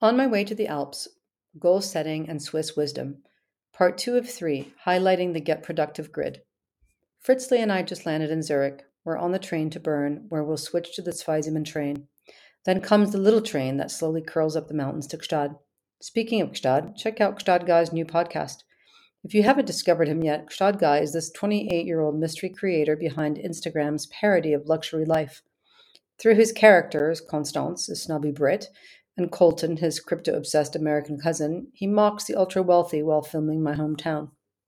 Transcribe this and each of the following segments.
On my way to the Alps, goal setting and Swiss wisdom, part 2 of 3, highlighting the Get Productive grid. Fritzley and I just landed in Zurich. We're on the train to Bern, where we'll switch to the Zweisimmen train. Then comes the little train that slowly curls up the mountains to Gstad. Speaking of Gstad, check out Gstad Guy's new podcast. If you haven't discovered him yet, Gstad Guy is this 28-year-old mystery creator behind Instagram's parody of luxury life. Through his characters, Constance, a snobby Brit, and Colton, his crypto-obsessed American cousin, he mocks the ultra-wealthy while filming my hometown.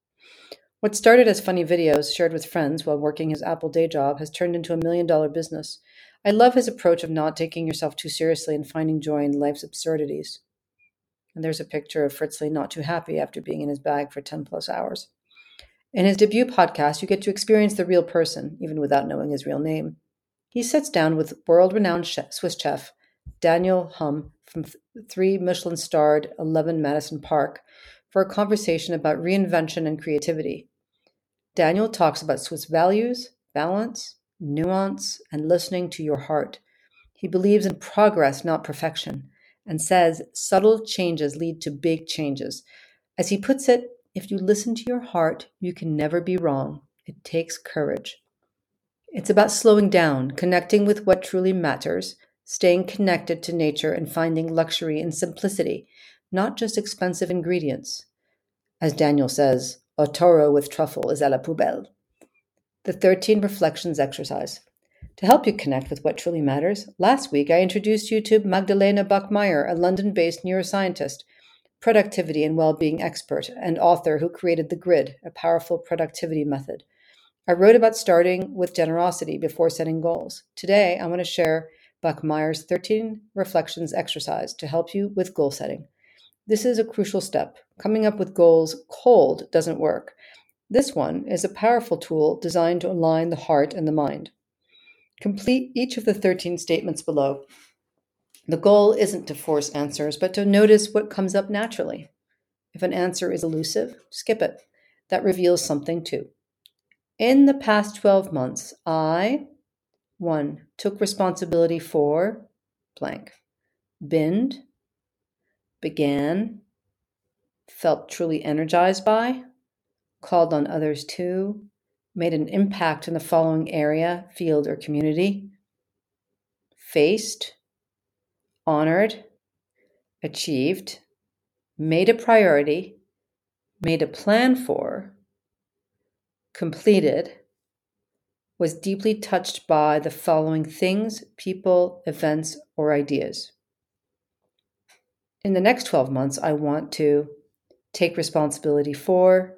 What started as funny videos shared with friends while working his Apple day job has turned into $1 million business. I love his approach of not taking yourself too seriously and finding joy in life's absurdities. And there's a picture of Fritzley not too happy after being in his bag for 10 plus hours. In his debut podcast, you get to experience the real person, even without knowing his real name. He sits down with world-renowned Swiss chef Daniel Humm from 3 Michelin-starred 11 Madison Park for a conversation about reinvention and creativity. Daniel talks about Swiss values, balance, nuance, and listening to your heart. He believes in progress, not perfection, and says subtle changes lead to big changes. As he puts it, if you listen to your heart, you can never be wrong. It takes courage. It's about slowing down, connecting with what truly matters, staying connected to nature, and finding luxury in simplicity, not just expensive ingredients. As Daniel says, a toro with truffle is à la poubelle. The 13 Reflections exercise. To help you connect with what truly matters, last week I introduced you to Magdalena Bachmeier, a London-based neuroscientist, productivity and well-being expert, and author who created The Grid, a powerful productivity method. I wrote about starting with generosity before setting goals. Today, I want to share Bachmeier's 13 Reflections exercise to help you with goal setting. This is a crucial step. Coming up with goals cold doesn't work. This one is a powerful tool designed to align the heart and the mind. Complete each of the 13 statements below. The goal isn't to force answers, but to notice what comes up naturally. If an answer is elusive, skip it. That reveals something too. In the past 12 months, I 1. Took responsibility for blank. Binned, began, felt truly energized by, called on others to, made an impact in the following area, field, or community, faced, honored, achieved, made a priority, made a plan for, completed, was deeply touched by the following things, people, events, or ideas. In the next 12 months, I want to take responsibility for,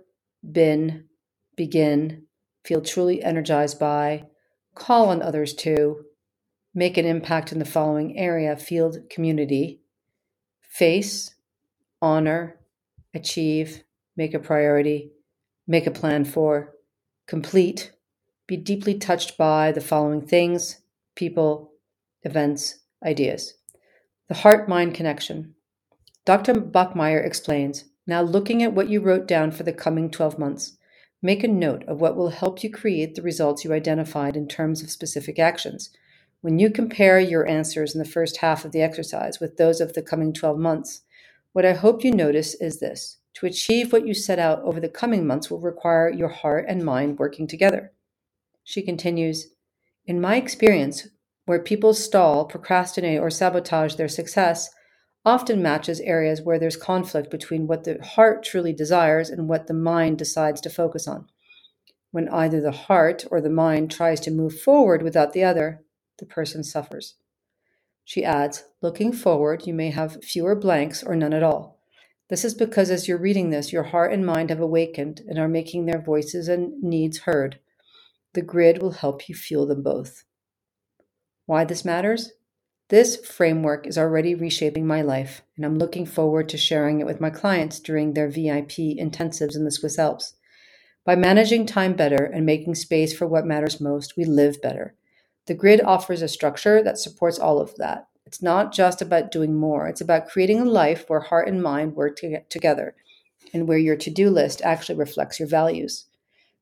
begin, feel truly energized by, call on others to, make an impact in the following area, field, community, face, honor, achieve, make a priority, make a plan for, complete, be deeply touched by the following things, people, events, ideas. The heart-mind connection. Dr. Bachmeier explains, now looking at what you wrote down for the coming 12 months, make a note of what will help you create the results you identified in terms of specific actions. When you compare your answers in the first half of the exercise with those of the coming 12 months, what I hope you notice is this. To achieve what you set out over the coming months will require your heart and mind working together. She continues, in my experience, where people stall, procrastinate, or sabotage their success often matches areas where there's conflict between what the heart truly desires and what the mind decides to focus on. When either the heart or the mind tries to move forward without the other, the person suffers. She adds, looking forward, you may have fewer blanks or none at all. This is because as you're reading this, your heart and mind have awakened and are making their voices and needs heard. The grid will help you feel them both. Why this matters? This framework is already reshaping my life, and I'm looking forward to sharing it with my clients during their VIP intensives in the Swiss Alps. By managing time better and making space for what matters most, we live better. The grid offers a structure that supports all of that. It's not just about doing more. It's about creating a life where heart and mind work together and where your to-do list actually reflects your values.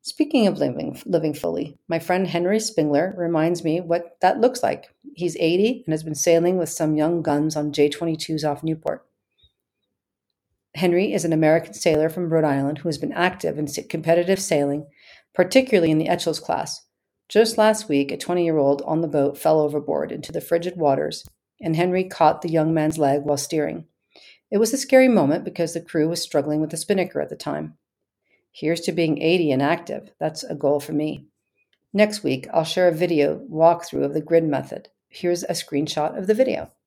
Speaking of living fully, my friend Henry Spingler reminds me what that looks like. He's 80 and has been sailing with some young guns on J-22s off Newport. Henry is an American sailor from Rhode Island who has been active in competitive sailing, particularly in the Etchells class. Just last week, a 20-year-old on the boat fell overboard into the frigid waters, and Henry caught the young man's leg while steering. It was a scary moment because the crew was struggling with the spinnaker at the time. Here's to being 80 and active. That's a goal for me. Next week, I'll share a video walkthrough of the grid method. Here's a screenshot of the video.